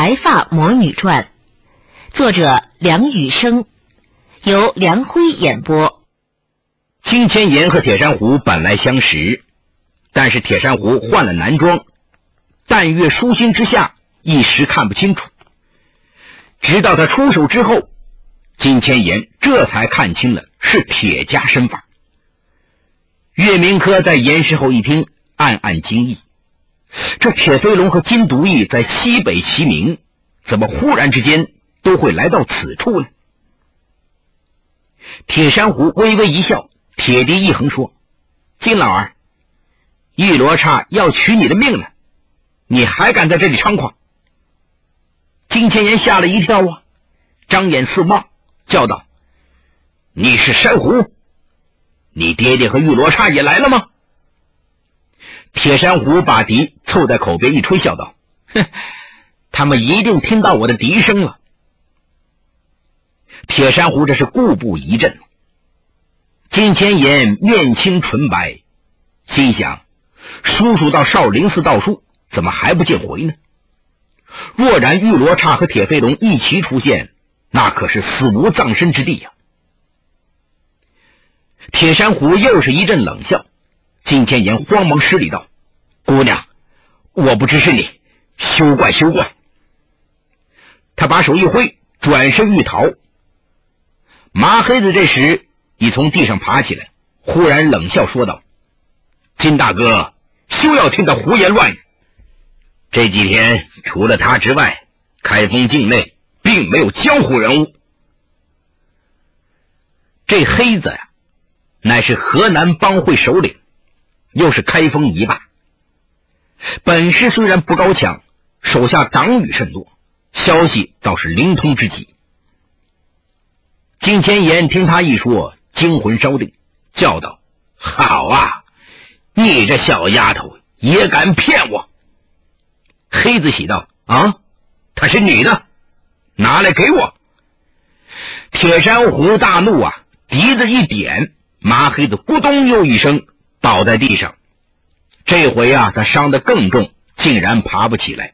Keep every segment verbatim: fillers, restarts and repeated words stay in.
白发魔女传》，作者梁羽生，由梁辉演播。 金千岩和铁珊瑚本来相识，但是铁珊瑚换了男装，淡月疏心之下一时看不清楚。直到他出手之后，金千岩这才看清了是铁家身法。岳明科在岩石后一听，暗暗惊异，这铁飞龙和金独翼在西北齐名，怎么忽然之间都会来到此处呢？铁珊瑚微微一笑，铁笛一横说：金老儿，玉罗刹要取你的命了，你还敢在这里猖狂？金千岩吓了一跳啊，张眼四望，叫道：你是珊瑚？你爹爹和玉罗刹也来了吗？铁珊瑚把笛凑在口边一吹，笑道：哼，他们一定听到我的笛声了。铁珊瑚这是故步一阵，金千岩面青唇白，心想叔叔到少林寺道书，怎么还不见回呢？若然玉罗刹和铁飞龙一齐出现，那可是死无葬身之地呀、啊！铁珊瑚又是一阵冷笑，金千岩慌忙施礼道：姑娘，我不知是你，休怪休怪。他把手一挥，转身欲逃。麻黑子这时已从地上爬起来，忽然冷笑说道：金大哥，休要听他胡言乱语，这几天除了他之外，开封境内并没有江湖人物。这黑子呀，乃是河南帮会首领，又是开封一霸，本事虽然不高强，手下党羽甚多，消息倒是灵通之极。金千岩听他一说，惊魂稍定，叫道：好啊，你这小丫头也敢骗我！黑子喜道：啊，她是女的，拿来给我。铁珊瑚大怒啊，笛子一点，麻黑子咕咚又一声倒在地上。这回啊，他伤得更重，竟然爬不起来。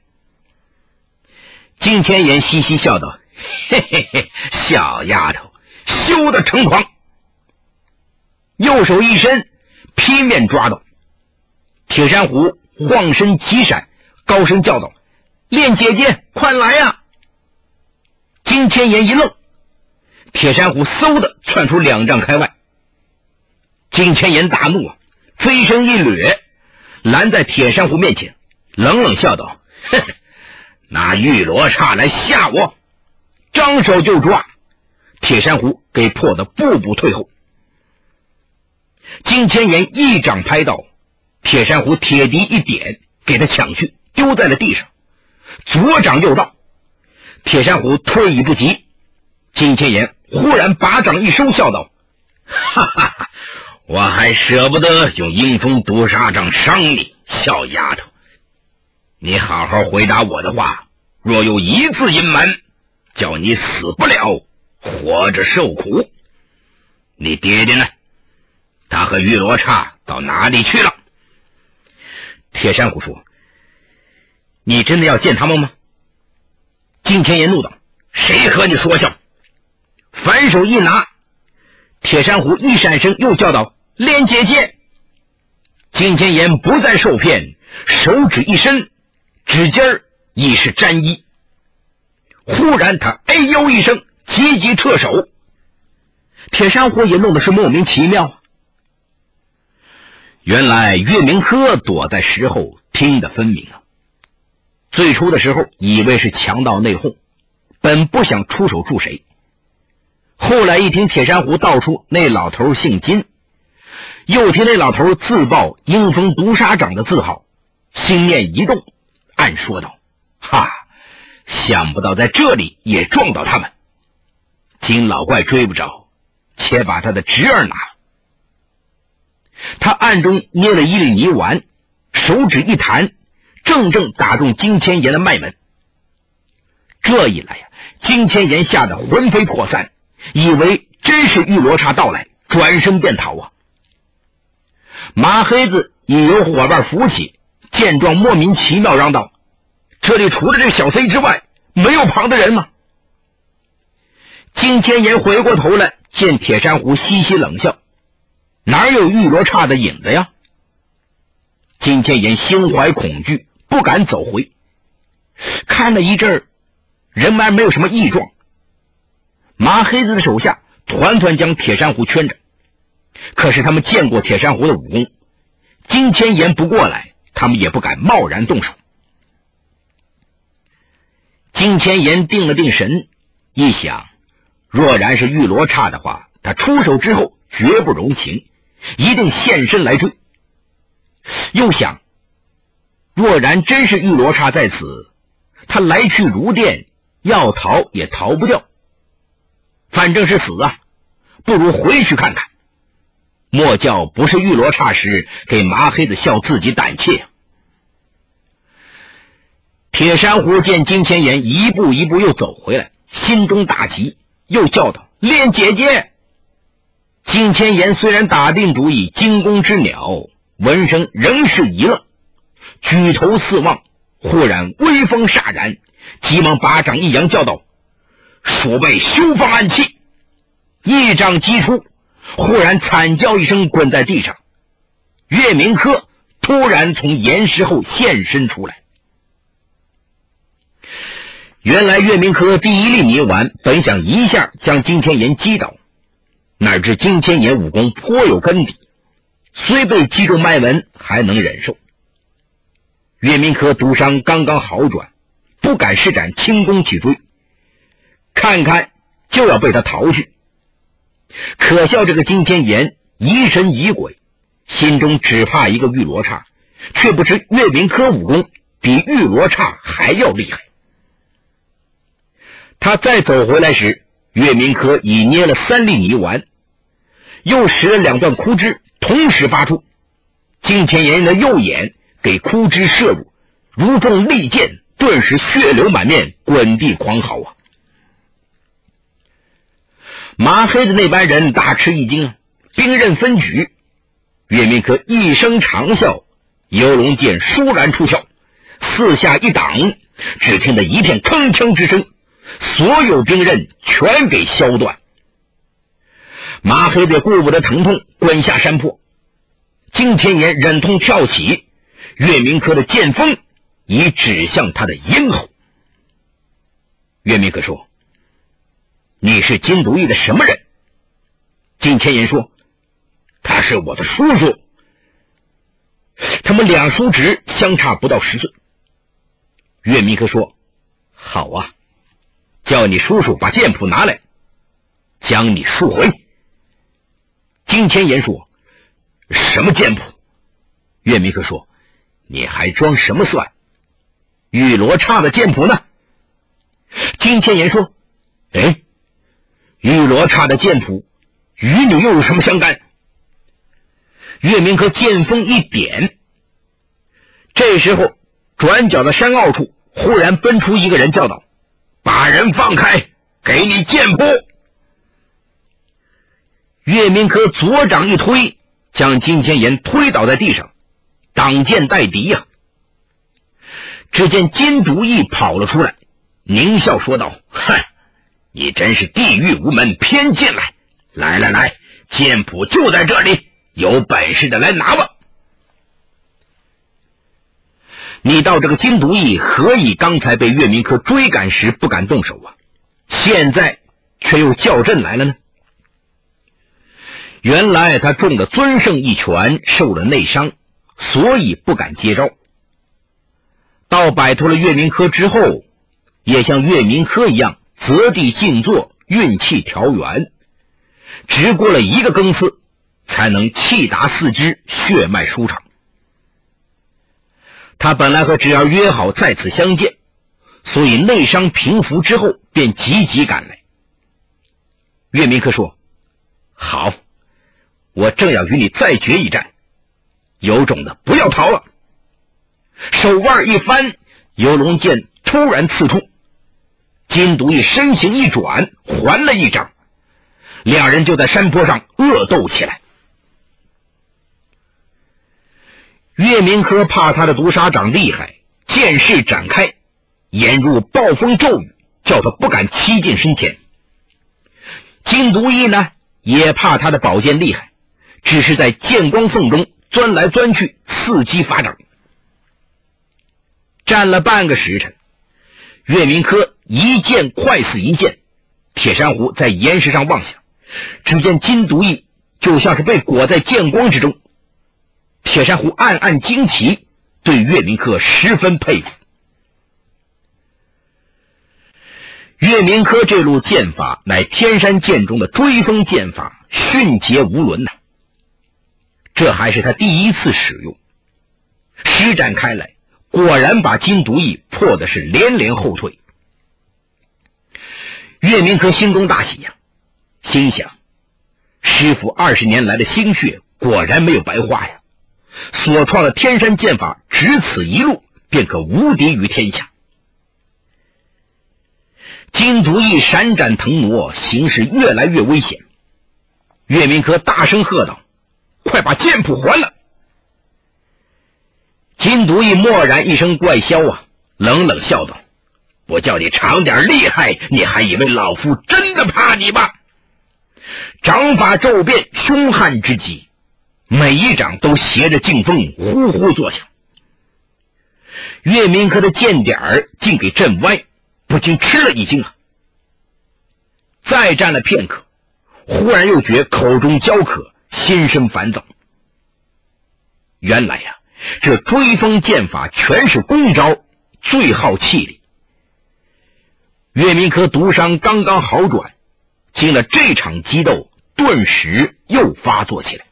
金千岩嘻嘻笑道：嘿嘿嘿，小丫头休得逞狂。右手一伸，劈面抓到。铁珊瑚晃身急闪，高声叫道：练姐姐快来呀、啊！金千岩一愣，铁珊瑚嗖的窜出两丈开外。金千岩大怒啊，飞身一掠，拦在铁珊瑚面前，冷冷笑道：哼，拿玉罗刹来吓我！张手就抓，铁珊瑚给迫得步步退后。金千岩一掌拍到，铁珊瑚铁笛一点，给他抢去，丢在了地上。左掌又到，铁珊瑚退一不及。金千岩忽然把掌一收，笑道：哈哈哈，我还舍不得用阴风毒杀掌伤你，小丫头。你好好回答我的话，若有一字隐瞒，叫你死不了，活着受苦。你爹爹呢？他和玉罗刹到哪里去了？铁珊瑚说：你真的要见他们吗？金千岩怒道：谁和你说笑？反手一拿，铁珊瑚一闪身，又叫道：莲姐姐！金千岩不再受骗，手指一伸，指尖儿已是沾衣。忽然他哎呦一声，急急撤手。铁珊瑚也弄得是莫名其妙。原来岳明科躲在石后，听得分明啊。最初的时候以为是强盗内讧，本不想出手助谁，后来一听铁珊瑚道出那老头姓金，又听那老头自报阴风毒杀掌的字号，心念一动，暗说道：哈，想不到在这里也撞到他们。金老怪追不着，且把他的侄儿拿了。他暗中捏了一粒泥丸，手指一弹，正正打中金千岩的脉门。这一来呀、啊，金千岩吓得魂飞魄散，以为真是玉罗刹到来，转身便逃啊。麻黑子也有伙伴扶起，见状莫名其妙嚷道：这里除了这小贼之外， 没有旁的人吗？金千言回过头来，见铁珊瑚嘻嘻冷笑，哪有玉罗刹的影子呀？金千言心怀恐惧，不敢走回。看了一阵儿，仍然没有什么异状。麻黑子的手下团团将铁珊瑚圈着，可是他们见过铁珊瑚的武功，金千言不过来，他们也不敢贸然动手。金千言定了定神，一想，若然是玉罗刹的话，他出手之后绝不容情，一定现身来追。又想，若然真是玉罗刹在此，他来去如电，要逃也逃不掉，反正是死啊，不如回去看看，莫叫不是玉罗刹时给麻黑子笑自己胆怯啊。铁珊瑚见金千言一步一步又走回来，心中大急，又叫道：莲姐姐！金千言虽然打定主意惊弓之鸟，闻声仍是一愣，举头四望，忽然威风煞然，急忙把掌一扬，叫道：鼠辈休放暗器！一掌击出，忽然惨叫一声，滚在地上。岳明科突然从岩石后现身出来。原来岳明科第一粒泥丸本想一下将金千言击倒，哪知金千言武功颇有根底，虽被击中脉门还能忍受。岳明科毒伤刚刚好转，不敢施展轻功去追，看看就要被他逃去。可笑这个金千言疑神疑鬼，心中只怕一个玉罗刹，却不知岳明科武功比玉罗刹还要厉害。他再走回来时，岳明科已捏了三粒泥丸，又使了两段枯枝同时发出，金千言的右眼给枯枝射入，如中利箭，顿时血流满面，滚地狂嚎啊！麻黑的那班人大吃一惊啊，兵刃分举。岳明科一声长啸，游龙剑倏然出鞘，四下一挡，只听得一片铿锵之声，所有兵刃全给削断。麻黑的顾不得疼痛，滚下山坡。金千言忍痛跳起，岳明科的剑锋已指向他的咽喉。岳明科说：你是金独义的什么人？金千言说：他是我的叔叔。他们两叔侄相差不到十岁。岳明科说：好啊，叫你叔叔把剑谱拿来，将你赎回。金千言说：什么剑谱？岳明科说：你还装什么蒜？玉罗刹的剑谱呢？金千言说：哎，玉罗刹的剑谱与你又有什么相干？岳明科剑锋一点，这时候转角的山坳处忽然奔出一个人，叫道：把人放开，给你剑谱。岳明科左掌一推，将金千言推倒在地上，挡剑待敌呀、啊。只见金独义跑了出来，狞笑说道：哼，你真是地狱无门偏进来，来来来，剑谱就在这里，有本事的来拿吧。你道这个金独义何以刚才被岳明科追赶时不敢动手啊，现在却又叫阵来了呢？原来他中了尊胜一拳，受了内伤，所以不敢接招。到摆脱了岳明科之后，也像岳明科一样择地静坐，运气调元，直过了一个更次，才能气达四肢，血脉舒畅。他本来和侄儿约好在此相见，所以内伤平复之后便急急赶来。岳明科说：好，我正要与你再决一战，有种的不要逃了。手腕一翻，游龙剑突然刺出，金独义身形一转，还了一掌，两人就在山坡上恶斗起来。岳明科怕他的毒沙掌厉害，剑势展开， 眼如暴风骤雨，叫他不敢欺近身前。金独义呢，也怕他的宝剑厉害，只是在剑光缝中钻来钻去，伺机发掌。战了半个时辰，岳明科一剑快似一剑，铁珊瑚在岩石上望下，只见金独义就像是被裹在剑光之中。铁珊瑚暗暗惊奇，对岳明科十分佩服。岳明科这路剑法乃天山剑中的追风剑法，迅捷无伦呐、啊。这还是他第一次使用，施展开来，果然把金独义破的是连连后退。岳明科心中大喜呀、啊，心想师傅二十年来的心血果然没有白花呀，所创的天山剑法只此一路便可无敌于天下。金独义闪展腾挪，形势越来越危险。岳明科大声喝道：快把剑谱还了！金独义默然一声怪笑啊，冷冷笑道：我叫你尝点厉害，你还以为老夫真的怕你吧？掌法骤变，凶悍之极，每一掌都携着劲风，呼呼作响。岳明科的剑点儿竟给震歪，不禁吃了一惊啊！再战了片刻，忽然又觉口中焦渴，心生烦躁。原来呀、啊，这追风剑法全是攻招，最耗气力。岳明科毒伤刚刚好转，经了这场激斗，顿时又发作起来。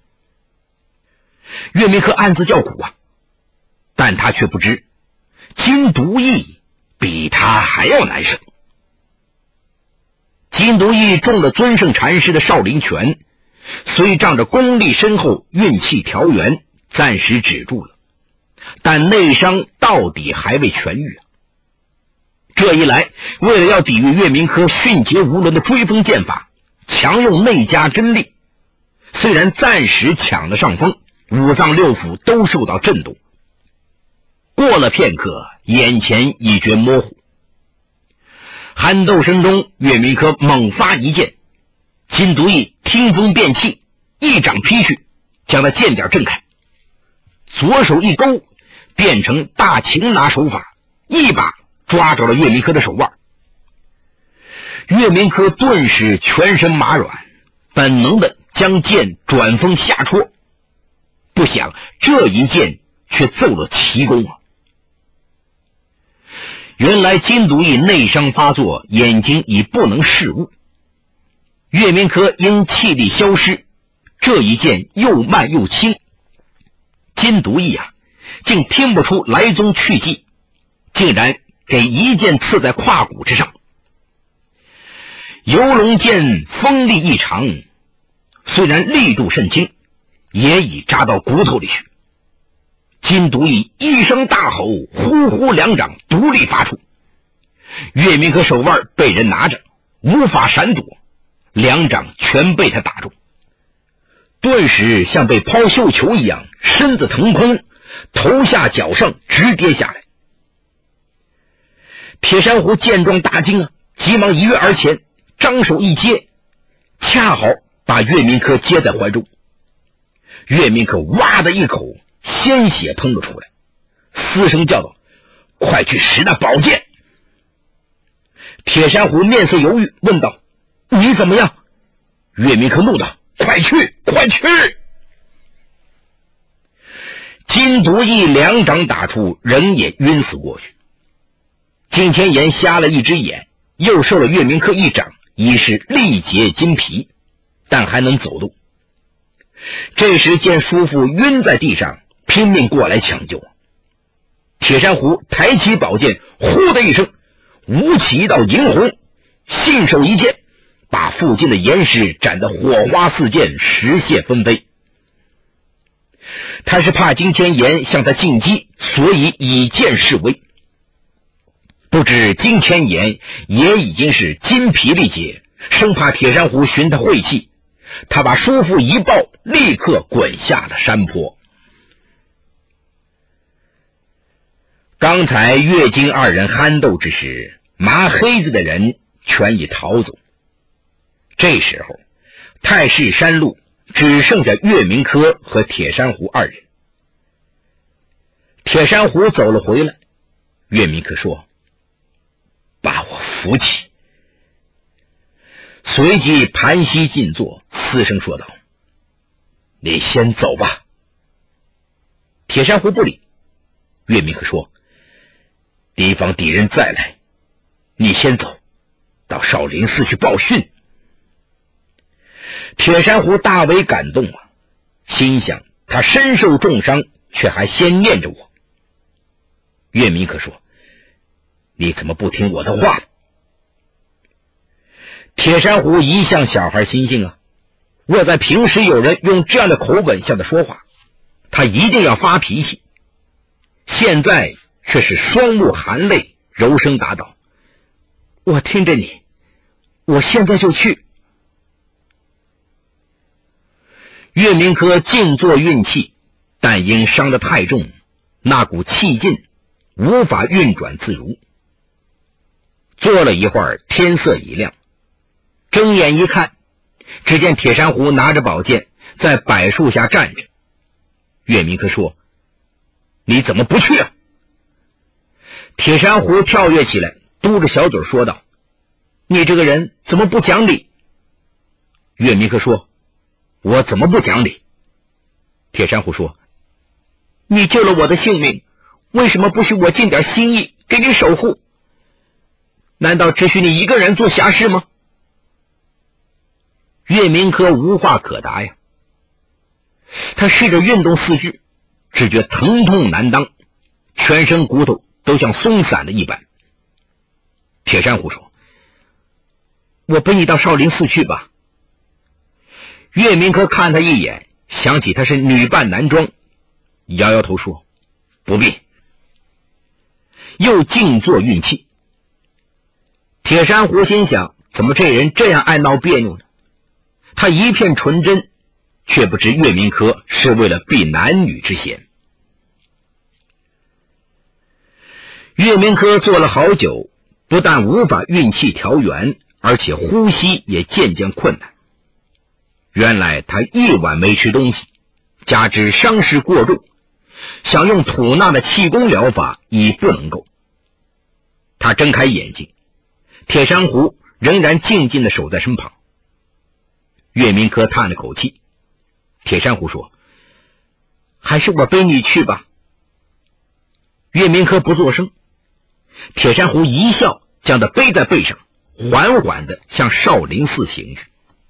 岳明科暗自叫苦啊，但他却不知金独义比他还要难受。金独义中了尊圣禅师的少林拳，虽仗着功力深厚，运气调元，暂时止住了，但内伤到底还未痊愈啊。这一来，为了要抵御岳明科迅捷无伦的追风剑法，强用内家真力，虽然暂时抢了上风，五脏六腑都受到震动。过了片刻，眼前已觉模糊。酣斗声中，岳明科猛发一剑，金独义听风变气，一掌劈去，将那剑点震开，左手一勾，变成大擒拿手法，一把抓着了岳明科的手腕。岳明科顿时全身麻软，本能的将剑转锋下戳，不想这一剑却奏了奇功啊！原来金独义内伤发作，眼睛已不能视物。岳明科因气力消失，这一剑又慢又轻，金独义啊，竟听不出来踪去迹，竟然给一剑刺在胯骨之上。游龙剑锋利异常，虽然力度甚轻，也已扎到骨头里去。金独义一声大吼，呼呼两掌独立发出，岳明科手腕被人拿着，无法闪躲，两掌全被他打中，顿时像被抛绣球一样，身子腾空，头下脚上直跌下来。铁珊瑚见状大惊啊，急忙一跃而前，张手一接，恰好把岳明科接在怀中。岳明科哇的一口鲜血喷了出来，嘶声叫道：快去使那宝剑！铁珊瑚面色犹豫，问道：你怎么样？岳明科怒道：快去快去！金独义两掌打出，人也晕死过去。金千岩瞎了一只眼，又受了岳明科一掌，已是力竭筋疲，但还能走动。这时见叔父晕在地上，拼命过来抢救。铁珊瑚抬起宝剑，呼的一声，舞起一道银虹，信手一剑，把附近的岩石斩得火花四溅，石屑纷飞。他是怕金千岩向他进击，所以以剑示威。不知金千岩也已经是筋疲力竭，生怕铁珊瑚寻他晦气，他把叔父一抱，立刻滚下了山坡。 刚才岳金二人酣斗之时，麻黑子的人全已逃走。这时候太室山路只剩下岳明科和铁珊瑚二人。铁珊瑚走了回来，岳明科说：“把我扶起。”随即盘膝静坐，嘶声说道：“你先走吧。”铁珊瑚不理。岳明科说：“提防敌人再来，你先走，到少林寺去报讯。”铁珊瑚大为感动啊，心想他身受重伤，却还先念着我。岳明科说：“你怎么不听我的话？”铁珊瑚一向小孩心性啊，若在平时有人用这样的口吻向他说话，他一定要发脾气。现在却是双目含泪，柔声答道：“我听着你，我现在就去。”岳明科静坐运气，但因伤得太重，那股气劲无法运转自如。坐了一会儿，天色已亮，睁眼一看，只见铁珊瑚拿着宝剑在柏树下站着。岳明科说：“你怎么不去啊？”铁珊瑚跳跃起来，嘟着小嘴说道：“你这个人怎么不讲理？”岳明科说：“我怎么不讲理？”铁珊瑚说：“你救了我的性命，为什么不许我尽点心意给你守护？难道只许你一个人做侠士吗？”岳明科无话可答呀。他试着运动四肢，只觉疼痛难当，全身骨头都像松散了一般。铁珊瑚说：“我背你到少林寺去吧。”岳明科看他一眼，想起他是女扮男装，摇摇头说：“不必。”又静坐运气。铁珊瑚心想，怎么这人这样爱闹别扭呢？他一片纯真，却不知岳明科是为了避男女之嫌。岳明科坐了好久，不但无法运气调圆，而且呼吸也渐渐困难。原来他一晚没吃东西，加之伤势过重，想用吐纳的气功疗法已不能够。他睁开眼睛，铁珊瑚仍然静静地守在身旁。岳明科叹了口气，铁珊瑚说：“还是我背你去吧。”岳明科不作声，铁珊瑚一笑，将他背在背上，缓缓地向少林寺行去。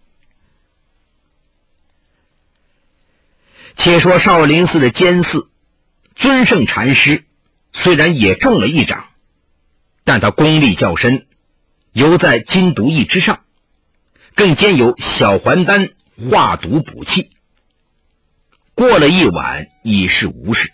且说少林寺的监寺，尊胜禅师虽然也中了一掌，但他功力较深，犹在金毒液之上，更兼有小还丹化毒补气。过了一晚，已是无事。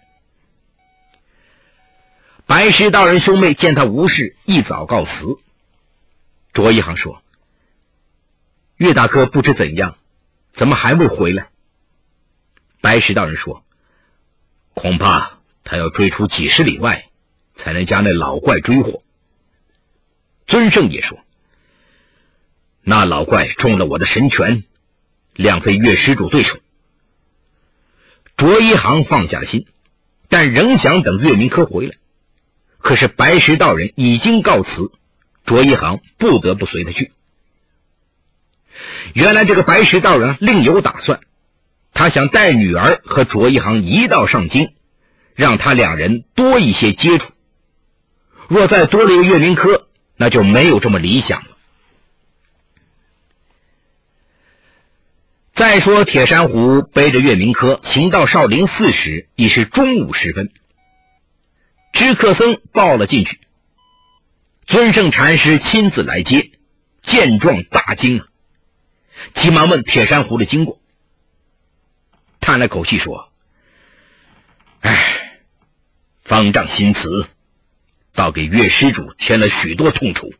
白石道人兄妹见他无事，一早告辞。卓一航说：“岳大哥不知怎样，怎么还未回来？”白石道人说：“恐怕他要追出几十里外，才能将那老怪追获。”尊胜也说：“那老怪中了我的神拳，谅非岳施主对手。”卓一航放下了心，但仍想等岳明科回来。可是白石道人已经告辞，卓一航不得不随他去。原来这个白石道人另有打算，他想带女儿和卓一航一道上京，让他两人多一些接触。若再多了一个岳明科，那就没有这么理想了。再说铁珊瑚背着岳明科行到少林寺时，已是中午时分。知客僧报了进去，尊胜禅师亲自来接，见状大惊啊，急忙问铁珊瑚的经过。叹了口气说：“唉，方丈新辞，倒给岳施主添了许多痛楚。”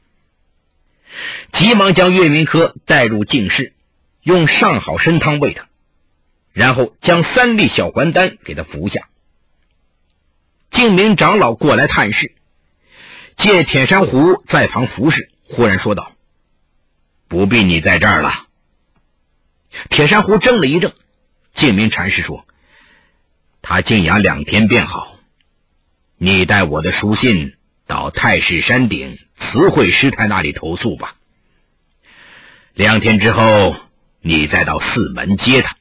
急忙将岳明科带入净室，用上好参汤喂他，然后将三粒小还丹给他服下。 净明长老过来探视，见铁珊瑚在旁服侍，忽然说道：不必你在这儿了。铁珊瑚怔了一怔，净明禅师说：他静养两天便好，你带我的书信到太师山顶慈惠师太那里投宿吧。两天之后你再到寺门接他。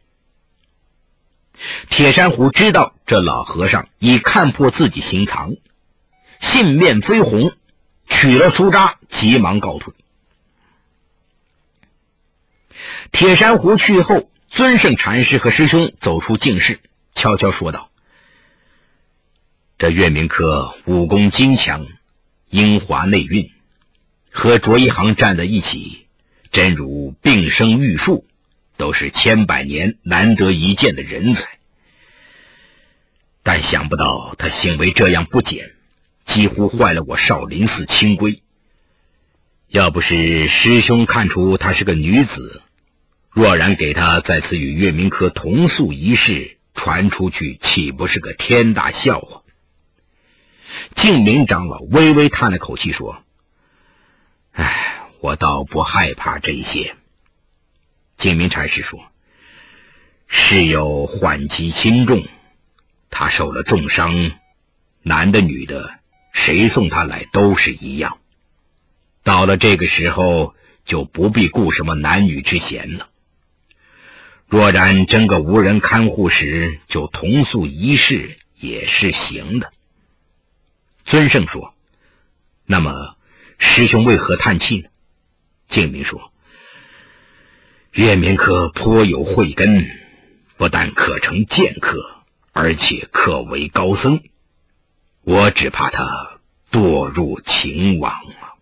铁珊瑚知道这老和尚已看破自己行藏，信面绯红，取了书札，急忙告退。铁珊瑚去后，尊圣禅师和师兄走出净室，悄悄说道：这月明科武功精强，英华内蕴，和卓一行站在一起，真如并生玉树，都是千百年难得一见的人才。但想不到他行为这样不检，几乎坏了我少林寺清规。要不是师兄看出她是个女子，若然给她在此与月明科同宿一室传出去，岂不是个天大笑话？净明长老微微叹了口气说：唉，我倒不害怕这些。净明禅师说：事有缓急轻重，他受了重伤，男的女的谁送他来都是一样，到了这个时候就不必顾什么男女之嫌了。若然真个无人看护时，就同宿一室也是行的。尊圣说：那么师兄为何叹气呢？净明说：月明科颇有慧根，不但可成剑客，而且可为高僧，我只怕他堕入情网啊。